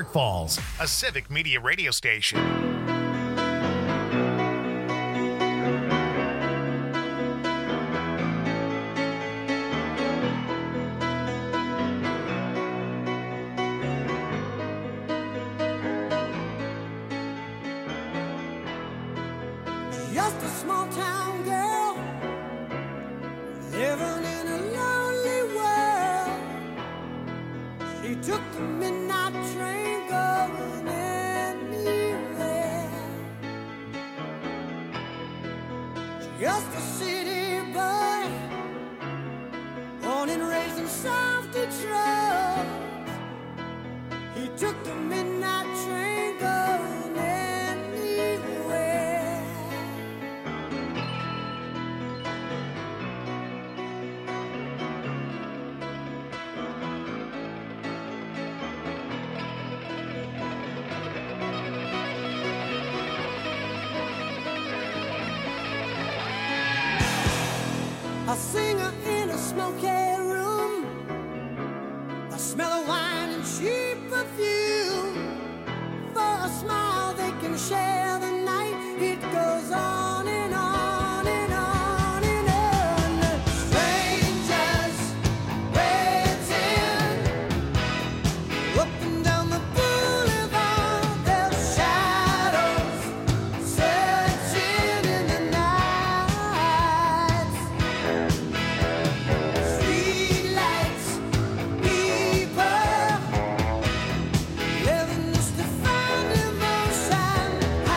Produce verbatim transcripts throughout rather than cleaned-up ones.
Park Falls, a Civic Media radio station. Just a small town girl living in a lonely world. She took the midnight train going anywhere. Just a city boy, born and raised in South Detroit. He took the midnight train going anywhere. A singer in a smoky room, a smell of wine and cheap perfume. For a smile they can share the night. It goes on and on and on and on. Strangers waiting up and down the boulevard. Their shadows searching in the night. Streetlights, people living just to find emotion.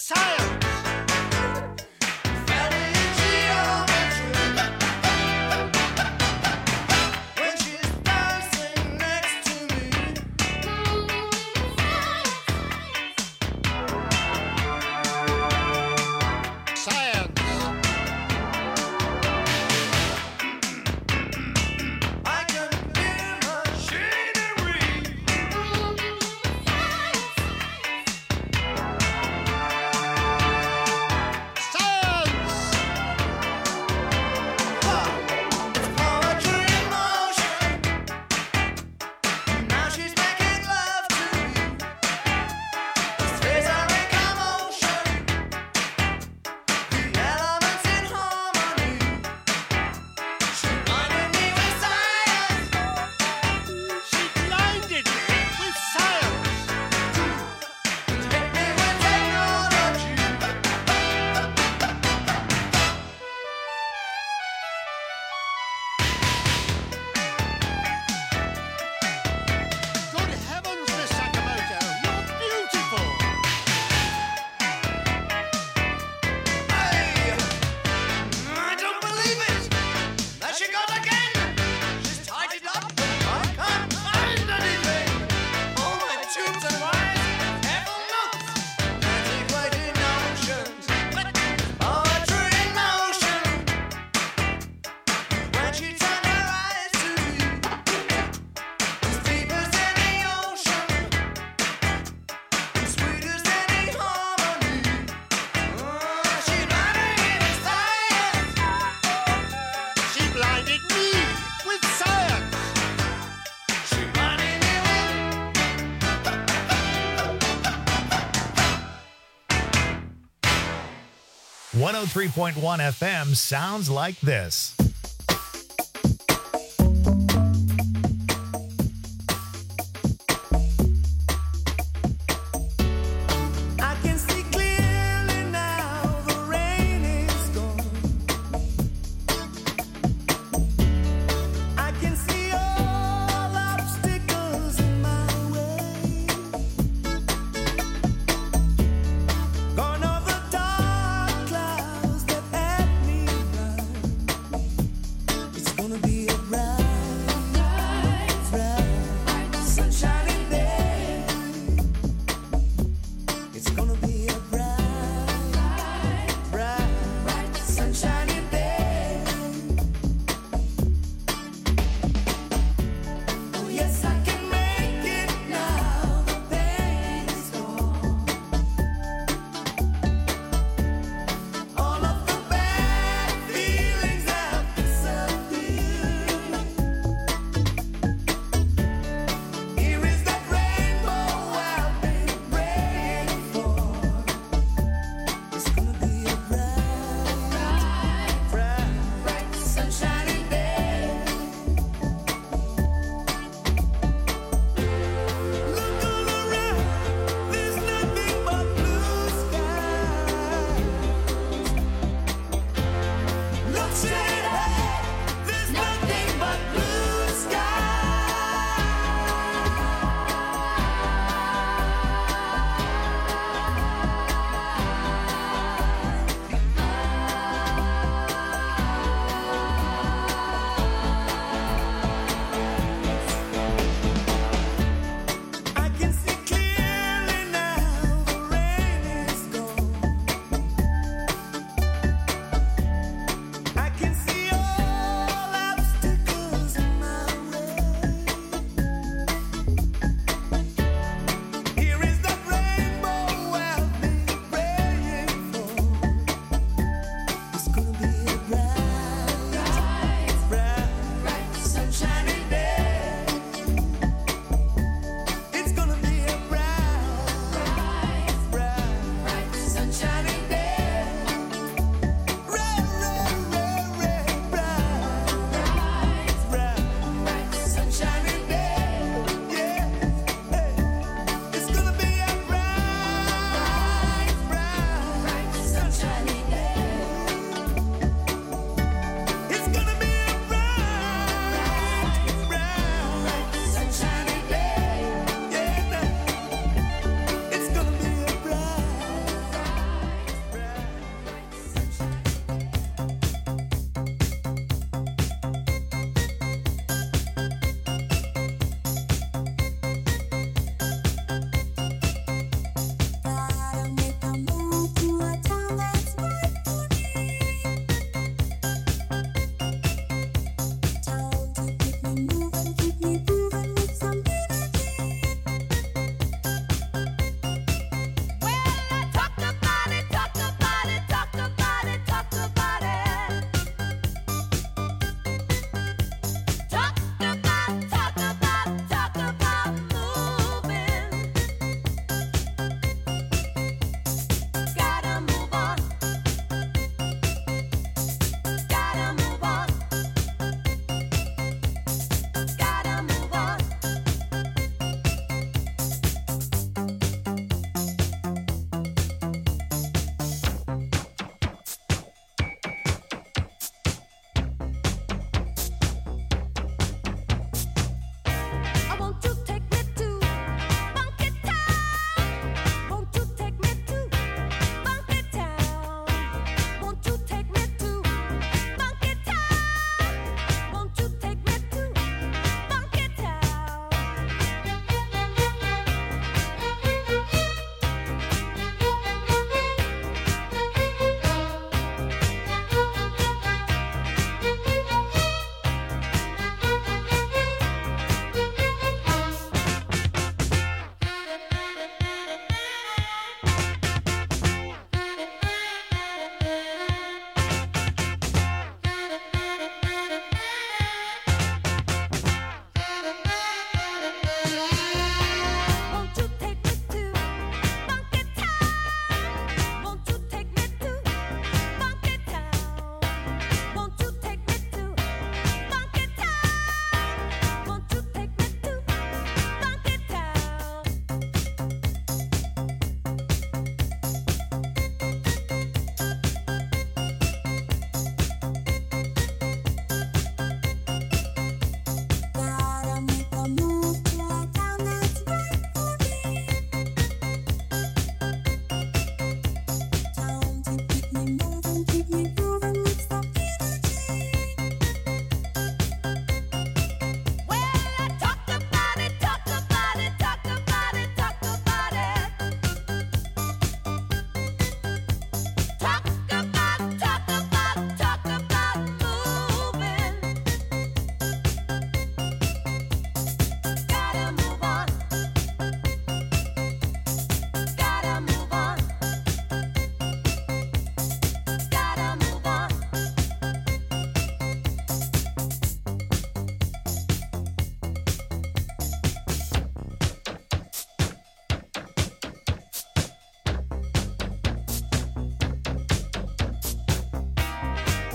science. one oh three point one F M sounds like this. Gone over dark clouds that had me blind.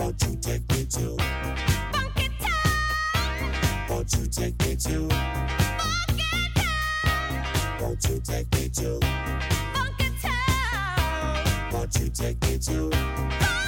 Won't you take me to Funky Town? Won't you take me to Funky Town? Won't you take me to Funky Town? Won't you take me to Funky Town?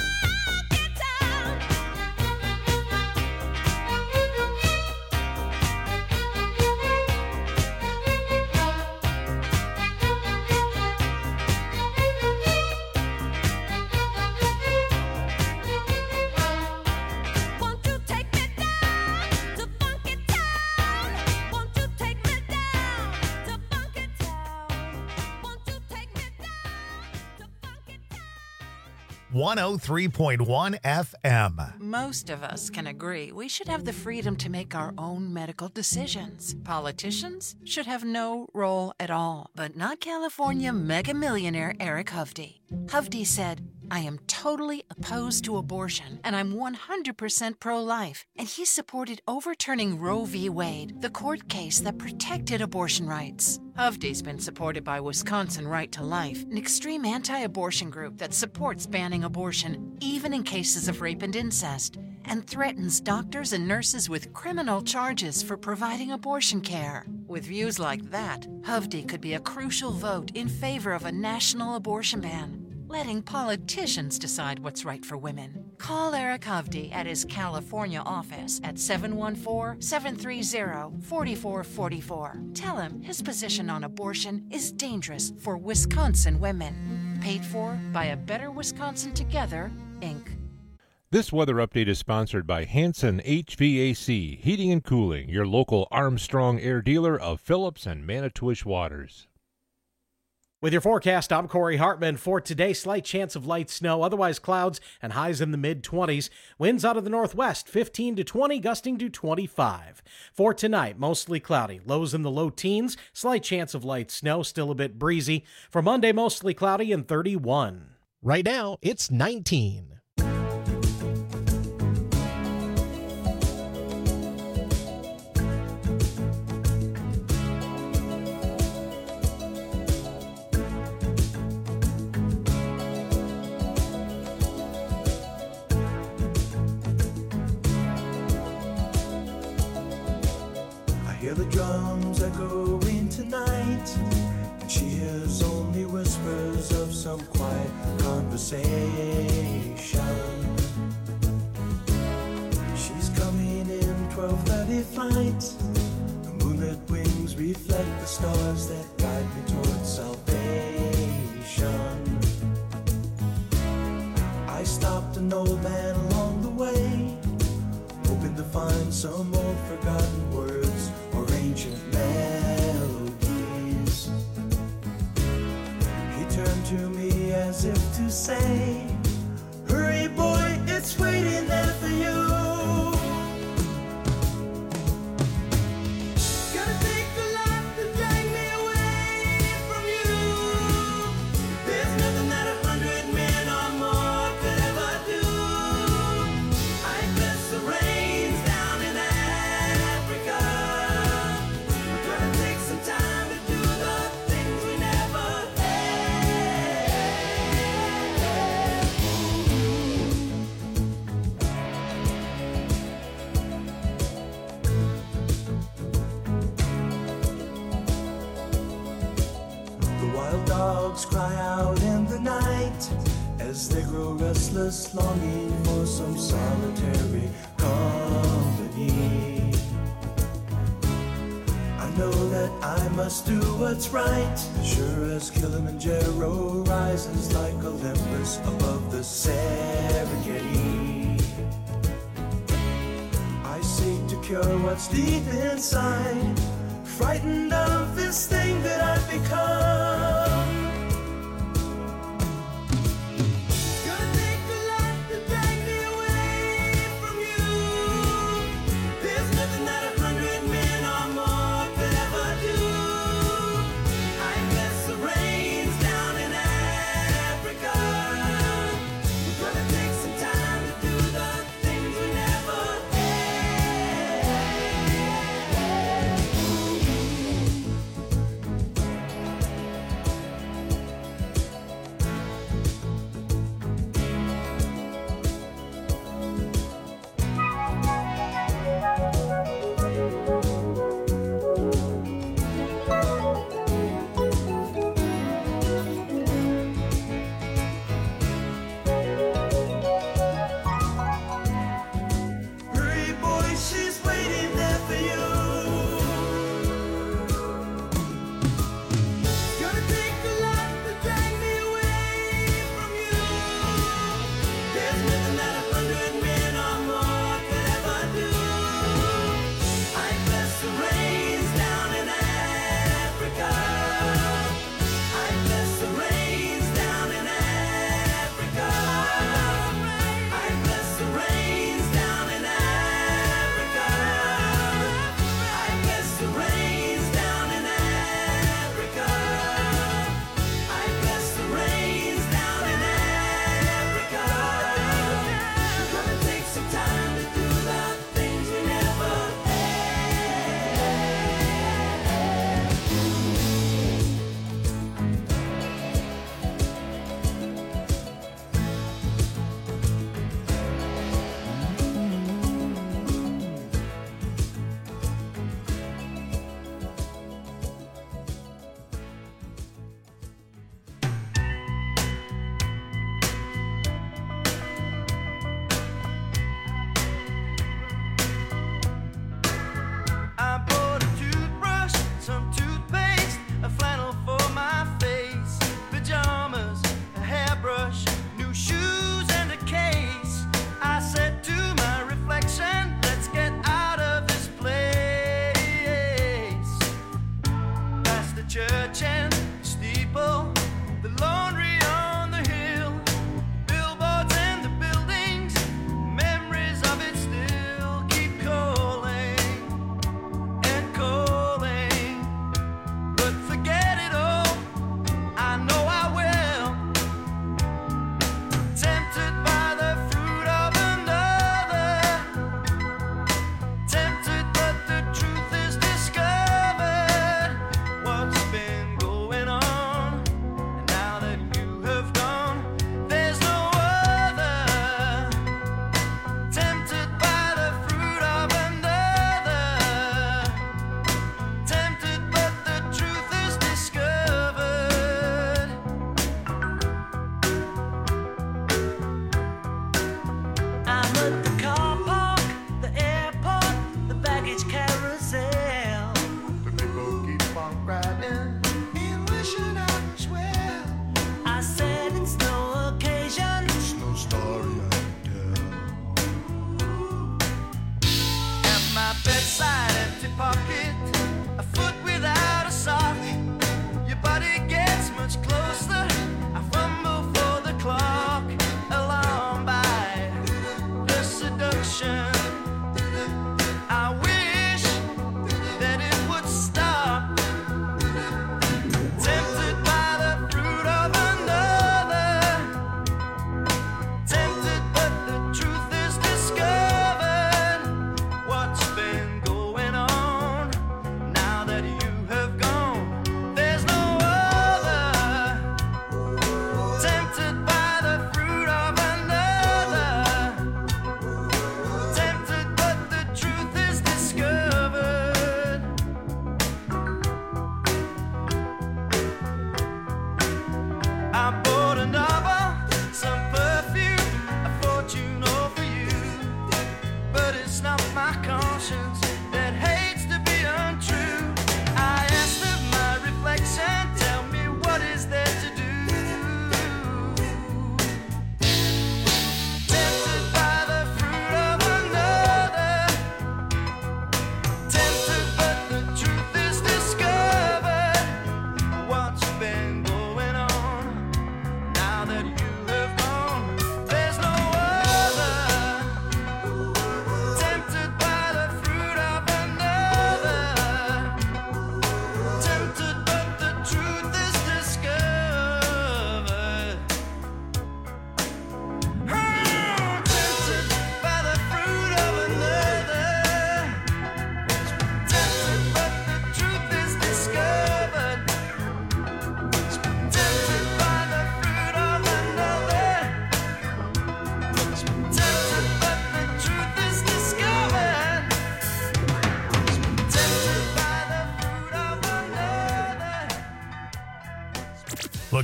one oh three point one F M. Most of us can agree we should have the freedom to make our own medical decisions. Politicians should have no role at all, but not California mega millionaire Eric Hovde. Hovde said, I am totally opposed to abortion, and I'm one hundred percent pro-life. And he supported overturning Roe v. Wade, the court case that protected abortion rights. Hovde's been supported by Wisconsin Right to Life, an extreme anti-abortion group that supports banning abortion, even in cases of rape and incest, and threatens doctors and nurses with criminal charges for providing abortion care. With views like that, Hovde could be a crucial vote in favor of a national abortion ban, letting politicians decide what's right for women. Call Eric Hovde at his California office at seven one four, seven three zero, four four four four. Tell him his position on abortion is dangerous for Wisconsin women. Paid for by A Better Wisconsin Together, Incorporated. This weather update is sponsored by Hanson H V A C, Heating and Cooling, your local Armstrong Air dealer of Phillips and Manitowish Waters. With your forecast, I'm Corey Hartman. For today, slight chance of light snow, otherwise clouds and highs in the mid-twenties. Winds out of the northwest, fifteen to twenty, gusting to twenty-five. For tonight, mostly cloudy, lows in the low teens, slight chance of light snow, still a bit breezy. For Monday, mostly cloudy and thirty-one. Right now, it's nineteen. Hear the drums echoing tonight, and she hears only whispers of some quiet conversation. She's coming in twelve thirty flight. The moonlit wings reflect the stars that guide me towards salvation. I stopped an old man along the way, hoping to find some old forgotten words or ancient melodies. He turned to me as if to say, hurry boy, it's waiting there for you. Gonna take a lot to drag me away from you. There's nothing that a hundred men or more could ever do. I bless the rains down in Africa. We're gonna take some time to do the things we never had. The wild dogs cry out in the night as they grow restless, longing for some solitary company. I know that I must do what's right, sure as Kilimanjaro rises like Olympus above the Serengeti. I seek to cure what's deep inside, frightened of this thing that I've become. Gonna take a lot to drag me away from you. There's nothing that a hundred men or more could ever do. I bless the rains down in Africa. We're gonna take some time to do the things we never had.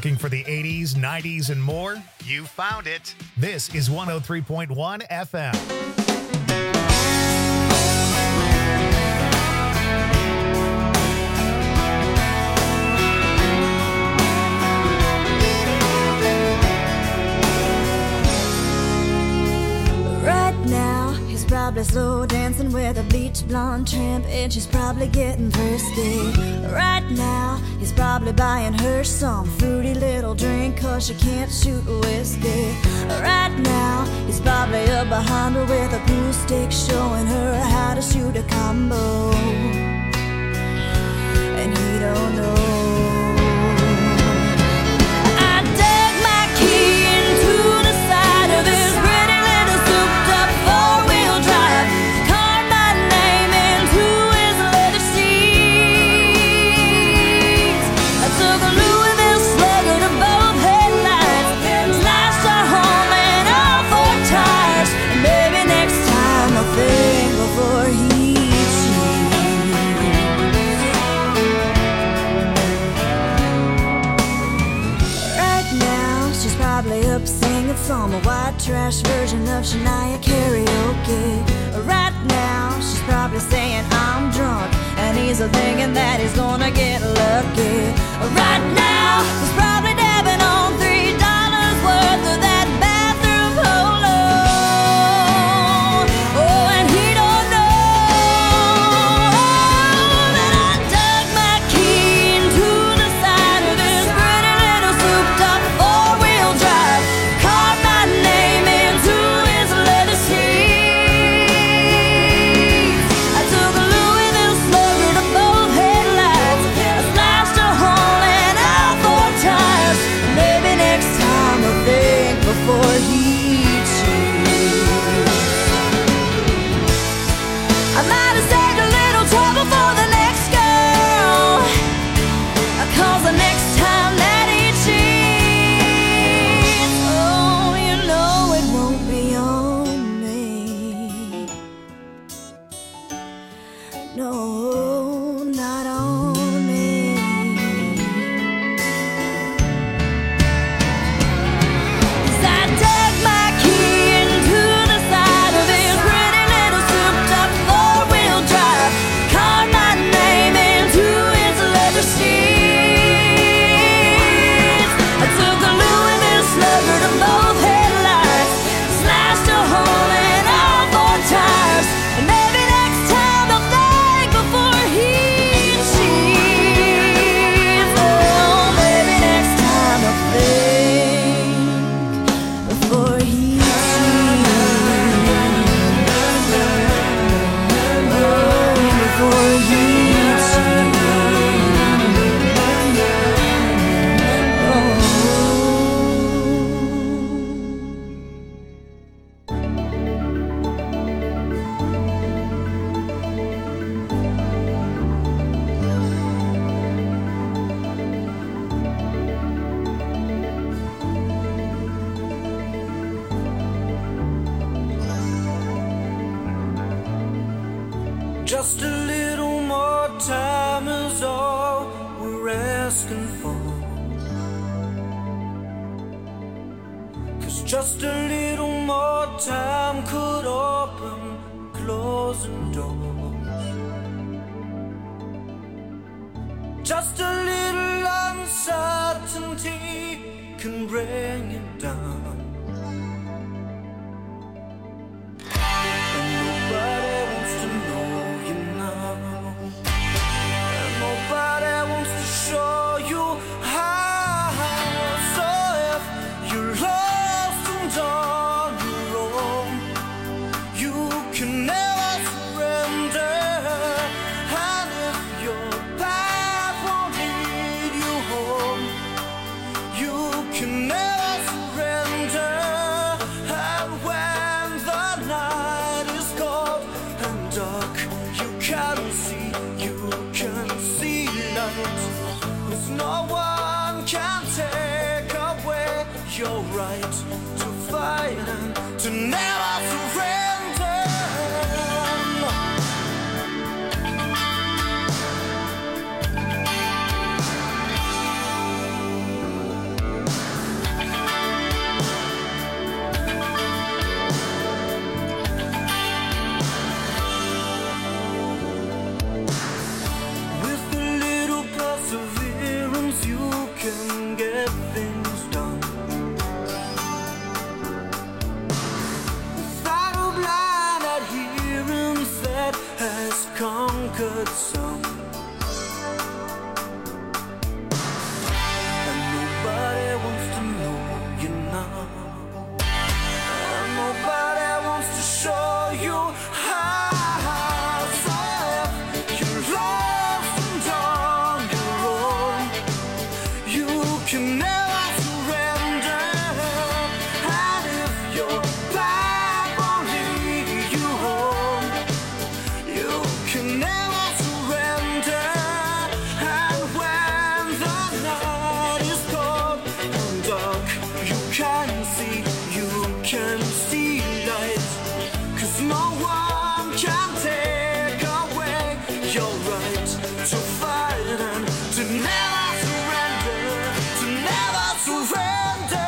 Looking for the eighties, nineties, and more? You found it. This is one oh three point one F M. Probably slow dancing with a bleach blonde tramp, and she's probably getting thirsty. Right now, he's probably buying her some fruity little drink, cause she can't shoot whiskey. Right now, he's probably up behind her with a pool stick, showing her how to shoot a combo. And he don't know. I dug my key into the side of his pretty little souped up four-wheel drive, carved my name into his leather seats. I took a Louisville Slugger to both headlights, slashed our home and all four tires. And maybe next time I'll think before he up singing some white trash version of Shania karaoke. Right now, she's probably saying I'm drunk, and he's thinking that he's gonna get lucky. Right now, he's probably dabbing on three dollars worth of that bathroom polo. Oh, and he don't know that I dug my key into the side of his pretty little souped up four-wheel drive, carved my name into his leather seats. I took a Louisville Slugger to both headlights, I slashed a hole in all four tires. Maybe next time I'll think before he cheats. I might have saved a little trouble for the next girl, cause the next time that he cheats, oh, you know it won't be on me. No, not on me. 'Cause I dug my key into the side of his pretty little souped up four-wheel drive, carved my name into his leather seats. I took a Louisville Slugger to both headlights, slashed a hole in all four tires. And maybe next time I'll think before he cheats. Oh, maybe next time I'll think before he cheats. Oh, before he Just a little more time is all we're asking for. 'Cause just a little more time could open closing doors. Just a little uncertainty can bring it down. And nobody wants to know you now. And nobody wants to show you how. So if you're lost and on your own, you can never surrender. And if your path won't lead you home, you can never surrender. And when the night is cold and dark, you can see, you can see light. 'Cause no one can take away your right to fight and to never surrender. now. And nobody wants to show you how. So if you're lost and on your own, you can never surrender. And if your back won't lead you home, you can never surrender. And when the night is cold and dark, you can see, you can see light. 'Cause no one can take away your right to fight and to never surrender, to never surrender.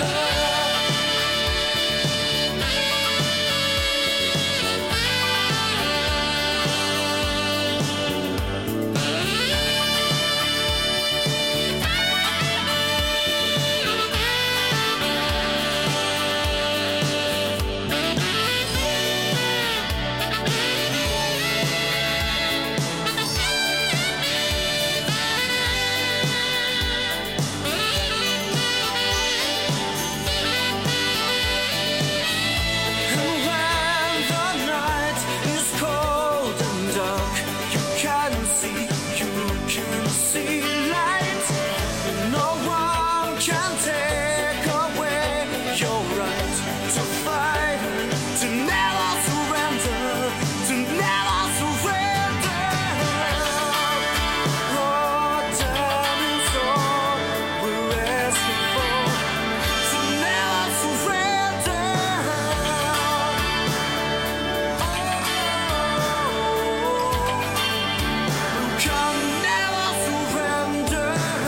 And when the night is cold and dark, you can see, you can see light. No one can take away your right to fight and to never surrender, to never surrender. Oh, time is all we're asking for, to never surrender. You can never surrender.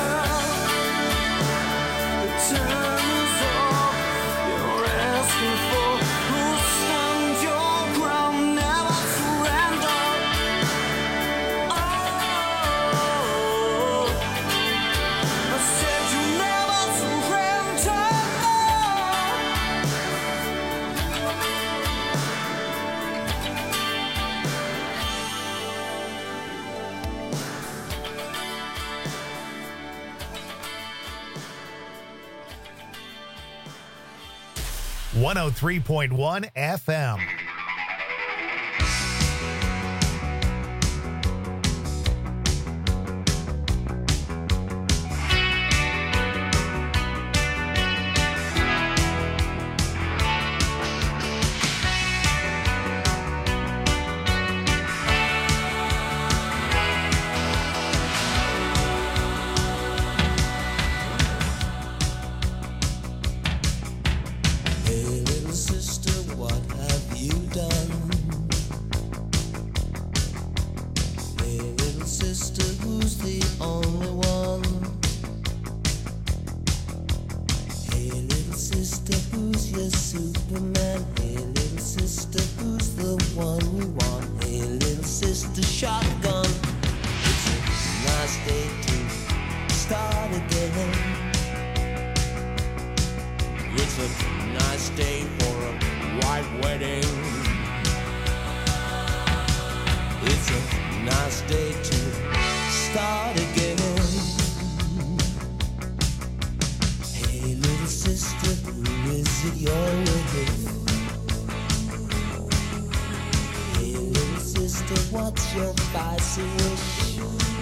The time is all you're asking for. You stand your ground, never surrender. Oh, I said you never surrender. one oh three point one F M. Hey little sister, what have you done? Hey little sister, who's the only one? Hey little sister, who's your Superman? Hey little sister, who's the one you want? Hey little sister, shotgun. It's a nice day to start again. It's a nice day for a white wedding. It's a nice day to start again. Hey little sister, who is it you're with? Hey little sister, what's your vice wish?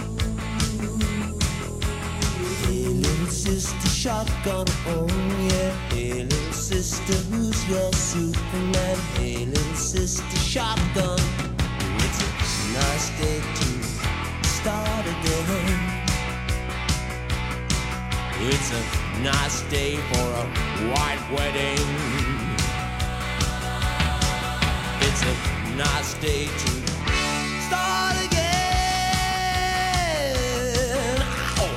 Hey little sister, shotgun, oh yeah. Hey little sister, who's your Superman? Hey little sister, shotgun. It's a nice day to start again. It's a nice day for a white wedding. It's a nice day to start again. Ow!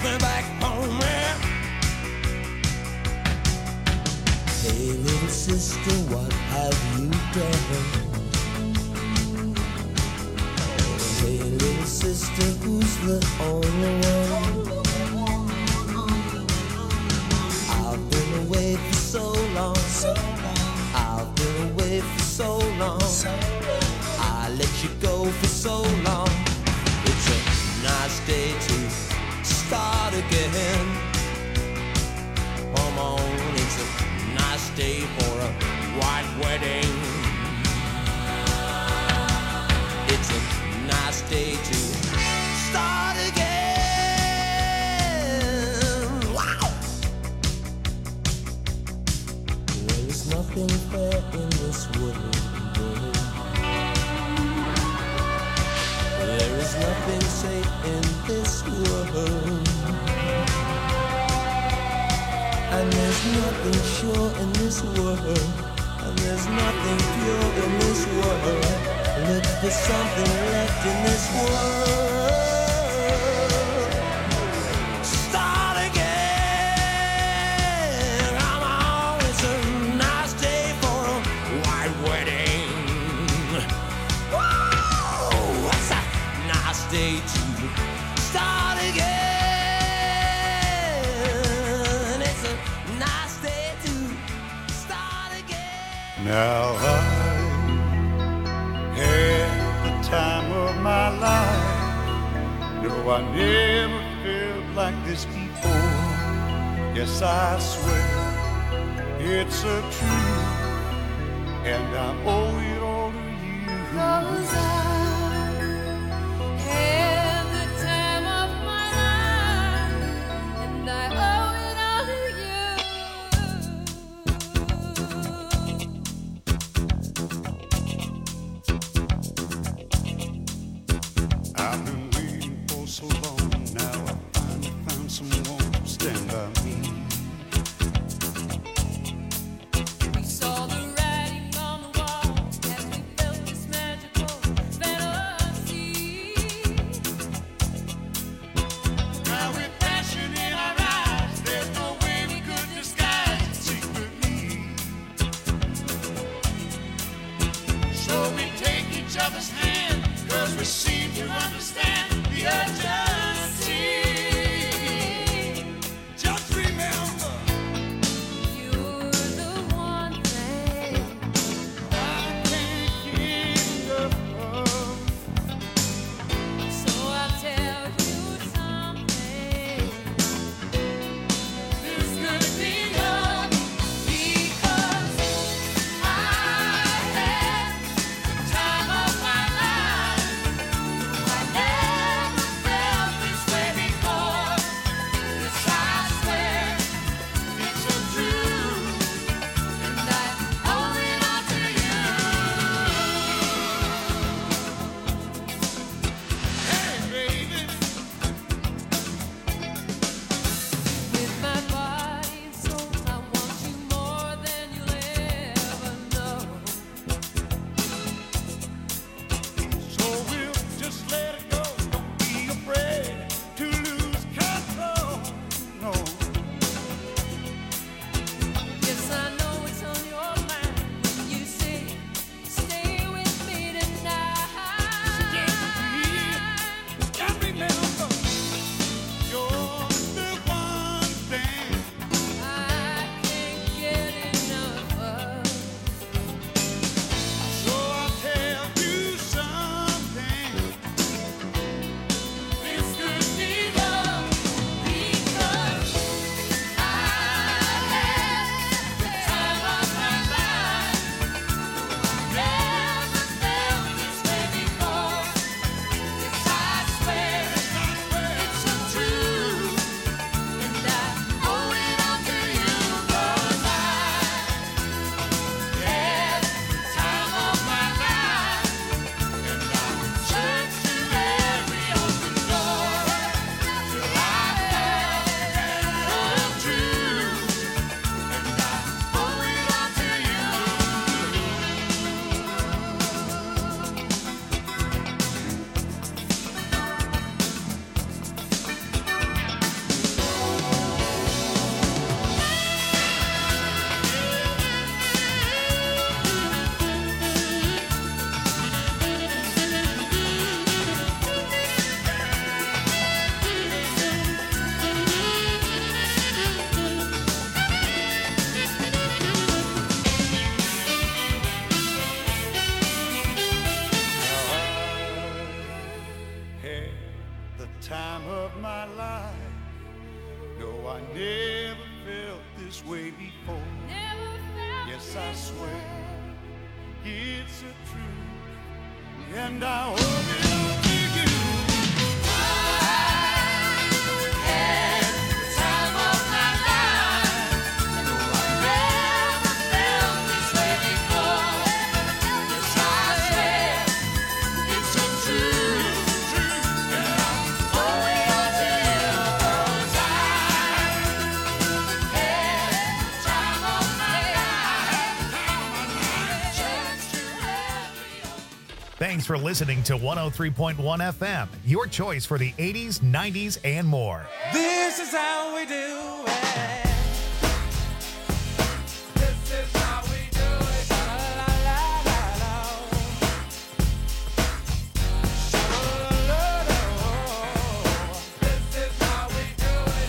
me back home, yeah. Hey, little sister, what have you done? Hey, little sister, who's the only one? I've been away for so long. I've been away for so long. I let you go for so long. It's a nice day to start again. Come on, it's a nice day for a white wedding. It's a nice day to start again. Wow! There is nothing fair in this world. There is nothing safe in this world. And there's nothing sure in this world. And there's nothing pure in this world. Look for something left in this world. Start again. Come on, it's a nice day for a white wedding. Whoa, it's a nice day to start again. It's a nice day to start again. Now I had the time of my life. No, I never felt like this before. Yes, I swear it's a truth, and I owe it all to you. 'Cause I had the time of my life, and I owe it all to you. I've been waiting for so long. Now I finally found someone to stand by me. We saw the writing on the wall as we felt this magical I never felt this way before. Yes, I swear it's a truth, and I owe it all to you. I had the time of my life. No, I never felt this way before. Yes, I swear it's a truth, and I owe it all to you. 'Cause I had the time of my life. Chance to have me. Thanks for listening to one oh three point one F M, your choice for the eighties, nineties, and more. This is how we do it. This is how we do it. Sha-la-la-la-la-la. Sha-la-la-la-la. This is how we do it.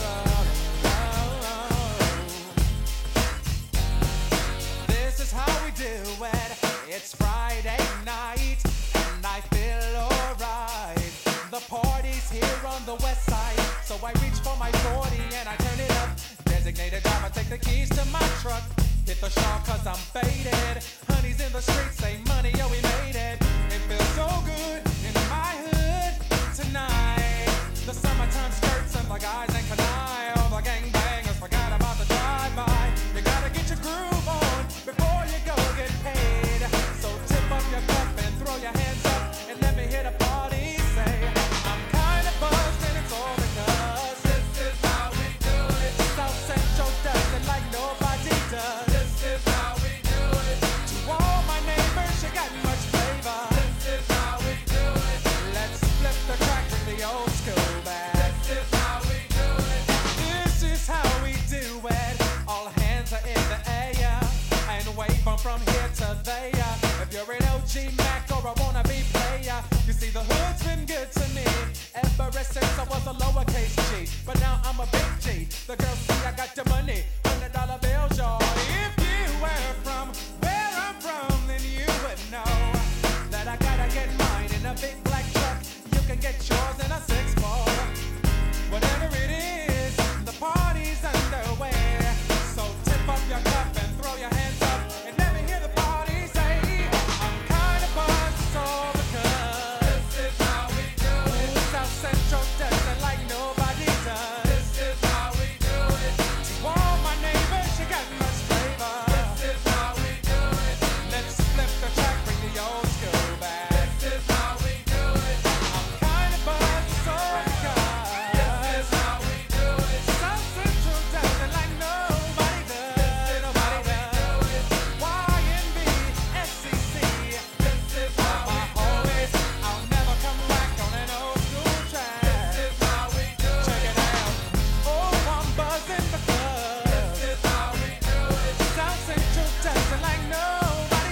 This is how we do it. It's Friday night and I feel alright. The party's here on the west side, so I reach for my forty and I turn it up. Designated driver, take the keys to my truck. Hit the shawl cause I'm faded. Honey's in the streets, say money, yo, we made it. It feels so good in my hood tonight. The summertime skirts and the guys ain't canine. All the gangbangers forgot about the drive-by. You gotta get your groove on before you go get paid. So tip up your cup and throw your hands up and let me hear the party say, I'm kinda buzzed and it's all because this is how we do it. South Central does it like nobody does. This is how we do it. To all my neighbors, you got much flavor. This is how we do it. Let's flip the crack with the old school back. This is how we do it. This is how we do it. All hands are in the air and wave 'em from here to there. If you're an O G Mac or a wannabe player, you see the hood's been good to me ever since I was a lowercase G. But now I'm a big G. The girls see I got the money, hundred dollar bills, y'all. If you were from where I'm from, then you would know that I gotta get mine in a big black truck. You can get yours in a six four. Whatever it is, the party's underway. So tip up your cup and throw your hands up and let me hear the party say, I'm kinda buzzed, it's all because this is how we do it. South Central does it like nobody does. This is how we do it. To all my neighbors, you got much flavor. This is how we do it. Let's flip the track, bring the old school back. This is how we do it. I'm kinda buzzed, it's all because this is how we do it. South Central does it like nobody does. Nobody does. Y N B, S C C. This is how my homies. I'll never come back on an old school track. This is how we do it. Check it out. Oh, I'm buzzing because this is how we do it. South Central does it like nobody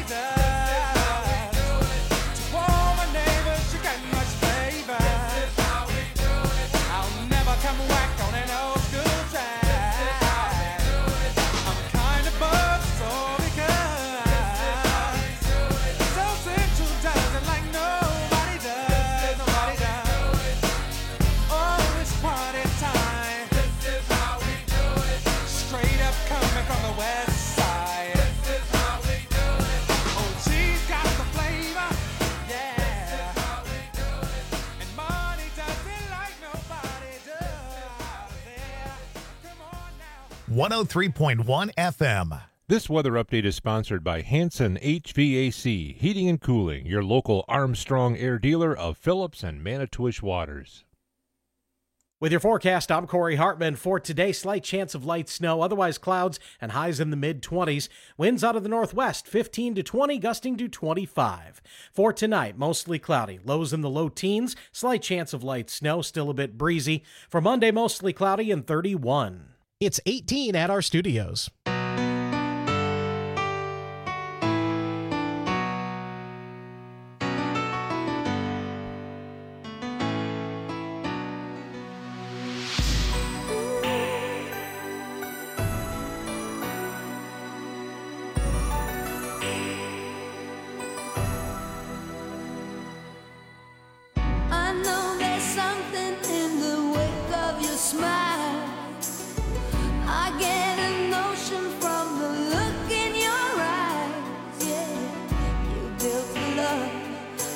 does. To all my neighbors, you got much flavor. This is how we do it. I'll never come back on an old school track. This is how we do it. I'm kinda buzzed, so because South Central does it like nobody does. Nobody does. Oh, it's party time. This is how we do it. Straight up coming from the west side. This is how we do it. Oh, she's got the flavor. Yeah. This is how we do it. And money does it like nobody does. Yeah. Come on now. one oh three point one F M. This weather update is sponsored by Hanson H V A C, Heating and Cooling, your local Armstrong Air dealer of Phillips and Manitowish Waters. With your forecast, I'm Corey Hartman. For today, slight chance of light snow, otherwise clouds and highs in the mid twenties. Winds out of the northwest, fifteen to twenty, gusting to twenty-five. For tonight, mostly cloudy, lows in the low teens, slight chance of light snow, still a bit breezy. For Monday, mostly cloudy and thirty-one. It's eighteen at our studios. I know there's something in the wake of your smile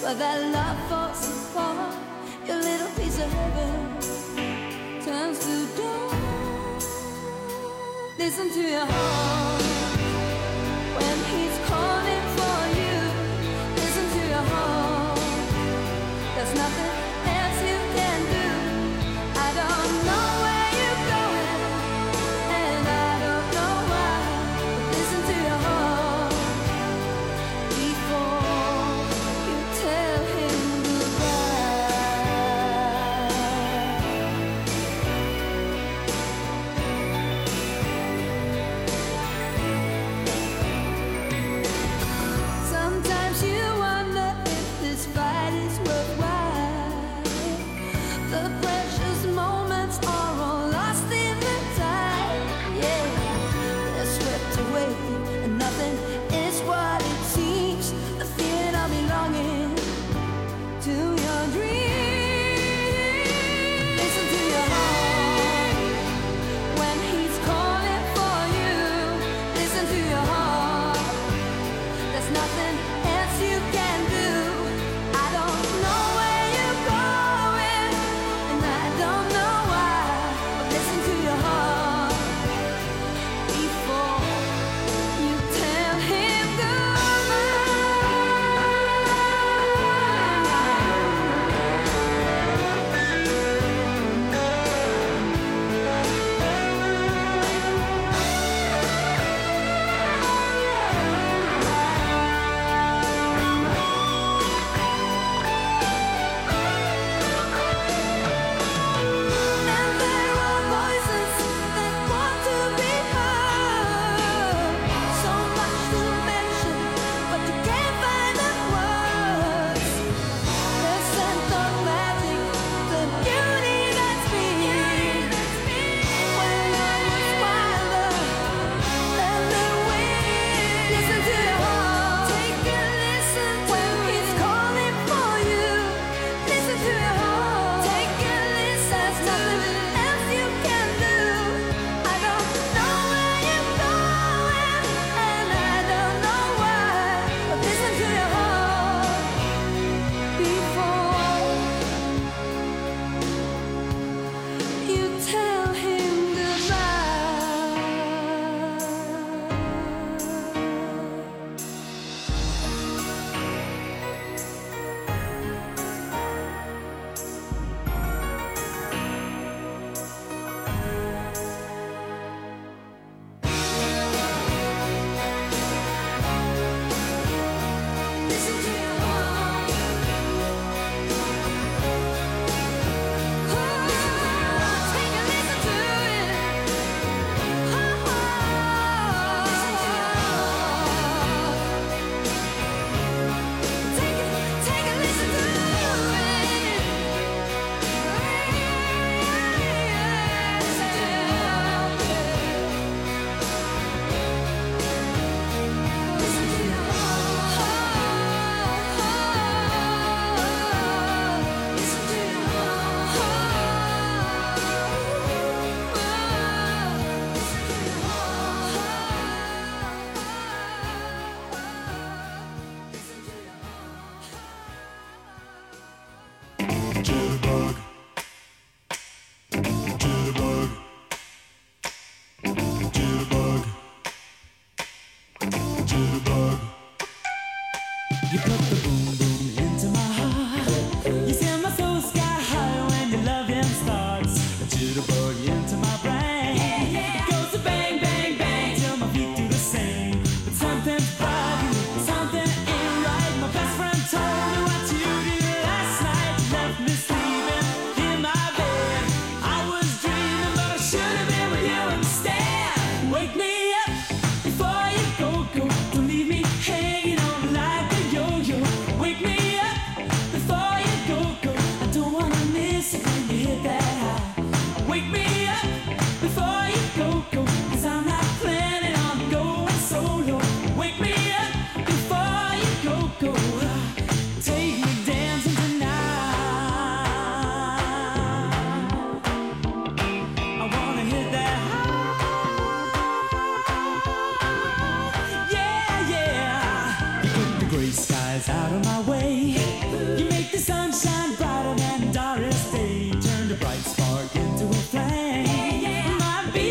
but that love falls apart. Your little piece of heaven turns to dawn. Listen to your heart when he's calling for you. Listen to your heart. There's nothing else you can do. I don't know where you're going, and I don't know why. But listen to your heart before you tell him goodbye. Sometimes you wonder if this fight is worthwhile. The precious moments are all lost in the tide. Yeah, they're swept away, and nothing is what it seems. The feeling of belonging to your dreams. Listen to your heart when he's calling for you. Listen to your heart. There's nothing else you can do. I don't know where you're going, and I don't know why. But listen to your heart before you tell him And there are voices that want to be heard. So much to mention, but you can't find the words. The scent of magic, the beauty that's been. When I was wilder than the wind. Listen to your heart. Take a listen when he's calling for you. Listen to your heart. Take a listen. There's nothing else you can do. I don't know where you're going, and I don't know why. But listen to your heart before you tell him goodbye. Listen to your heart. Take a listen to it. Take a, take a listen to Jitterbug. Jitterbug. Jitterbug. Jitterbug. You put the boom boom into my heart. You send my soul sky high when your loving starts. A jitterbug into my brain. It goes to bang bang bang till my feet do the same. But something's bugging, something ain't right. My best friend told me what you did last night. You left me sleeping in my bed. I was dreaming, but I should have been with you instead. Wake me up before you go go. Don't leave me hanging on like a yo-yo.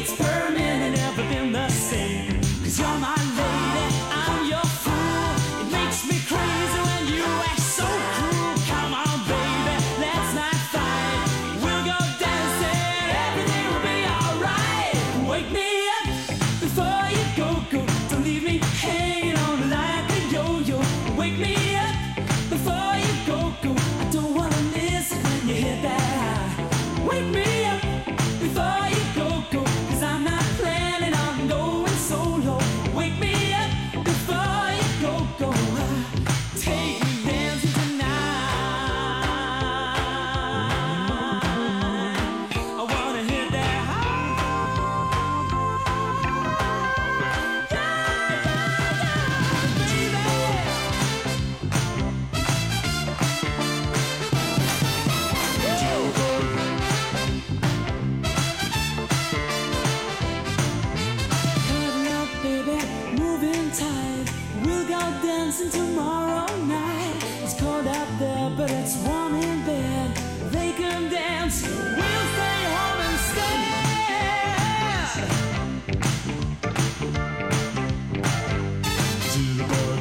beats per minute never been the same. Cause you're my lady, I'm your fool. It makes me crazy when you act so cruel. Come on, baby, let's not fight. We'll go dancing, everything will be alright. Wake me up before you go, go. Don't leave me hanging on like a yo-yo. Wake me up before you go, go. I don't wanna miss it when you hit that high. Wake me up before you go, go. Cause I'm not planning on going solo. Wake me up before you go, go. Take me dancing tonight. I wanna hit that high. Cutting up, baby, moving tight. We'll go dancing tomorrow night. It's cold out there, but it's warm in bed. They can dance, we'll stay home instead. Jitterbug.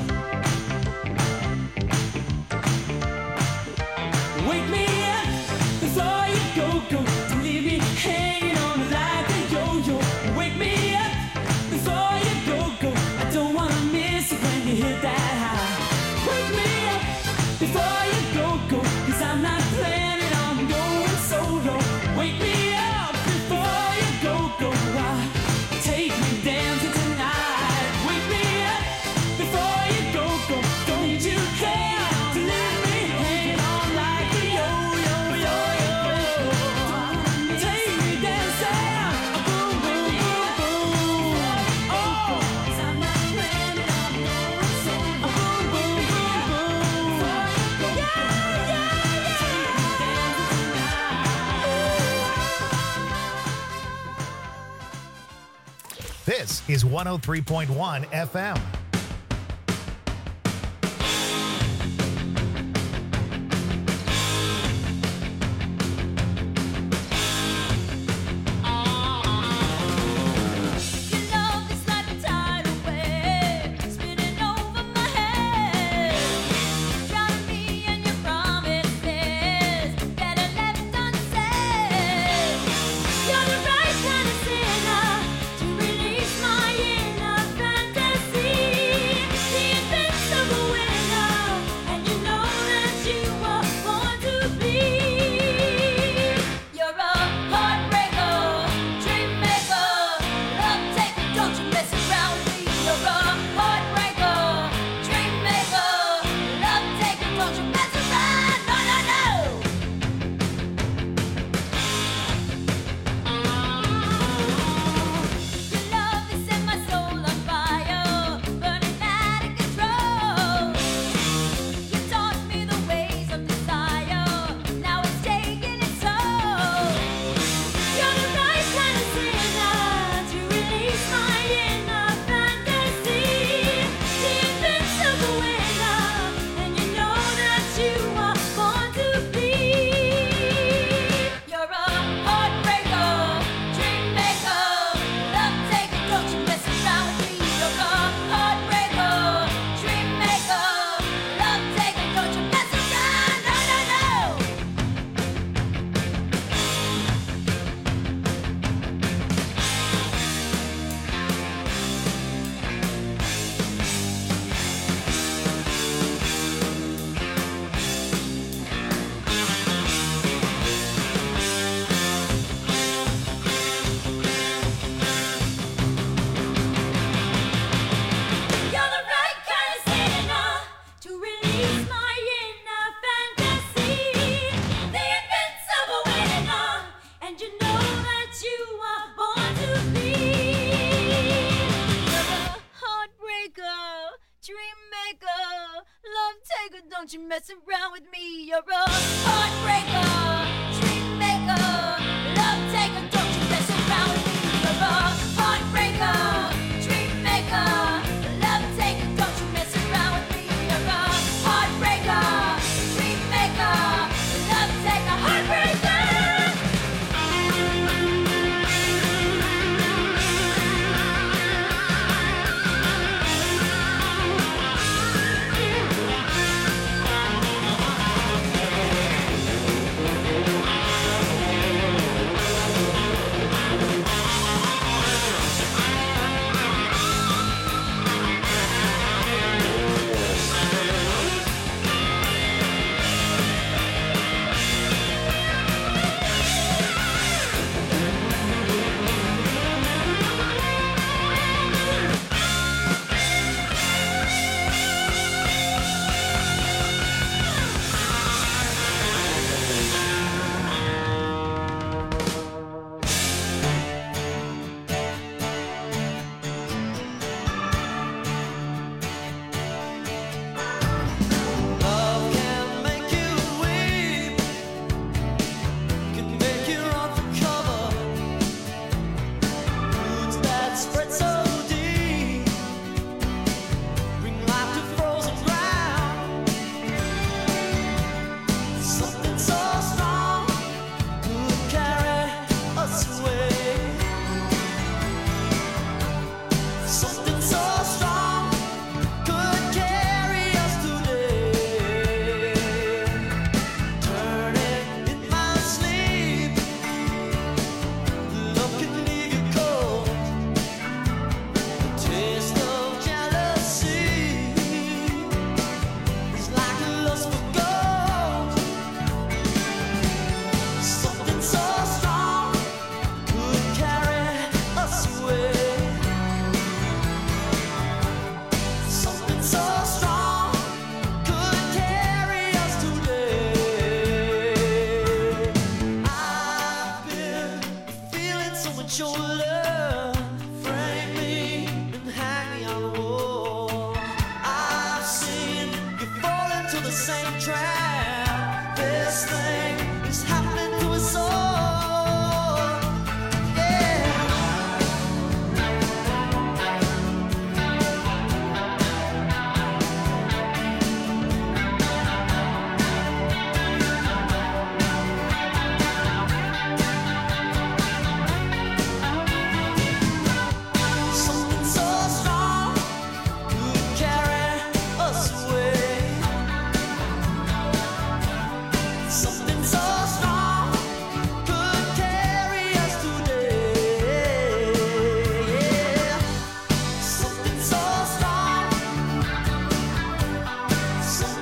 Wake me up before you go, go. Don't leave me hanging on like a yo-yo. Wake me up before you go, go. I don't wanna miss it when you hit that high. Wake me up before you go, go. Cause I'm not planning on going solo. Wake me up before you go, go. Take me dancing tonight. Wake me up before you go, go. Don't need you care to leave me hanging on like a yo-yo, yo-yo. Take me dancing, boom, boom, boom, boom. Oh, 'cause I'm not planning on going solo. Boom, boom, boom, boom. Yeah, yeah, yeah. Take me dancing tonight. This is one oh three point one F M. Your love is like a tidal wave, spinning over my head, drowning me in your promises that are left unsaid. You're the right kind of sinner to release my inner fantasy, the invincible winner, and you know that you were born to be. You're a heartbreaker, dream maker, love taker, don't you mess around with me. You're a heartbreaker, dream maker, love taker, don't you mess around. No, no, no. Your love has set my soul on fire, burning out of control. You taught me the ways of desire, now it's taking its toll. You're the right kind of sinner to release my inner fantasy, the invincible winner, and you know that you are born to be. You're a heartbreaker, dream maker, love taker, don't you mess around with me. You're a heartbreaker, dream maker, love taker, don't you mess around. No, no, no. You're the right kind of sinner to release my inner fantasy, the invincible winner, and you know that you are born to be. You're a heartbreaker, dream maker, love taker, don't you mess around with me. You're a heartbreaker, dream maker, love taker, don't you mess around with me. You're a heartbreaker, dream maker, love taker, don't you mess around with me. You're a heartbreaker, dream maker, love taker, heartbreaker. with your love.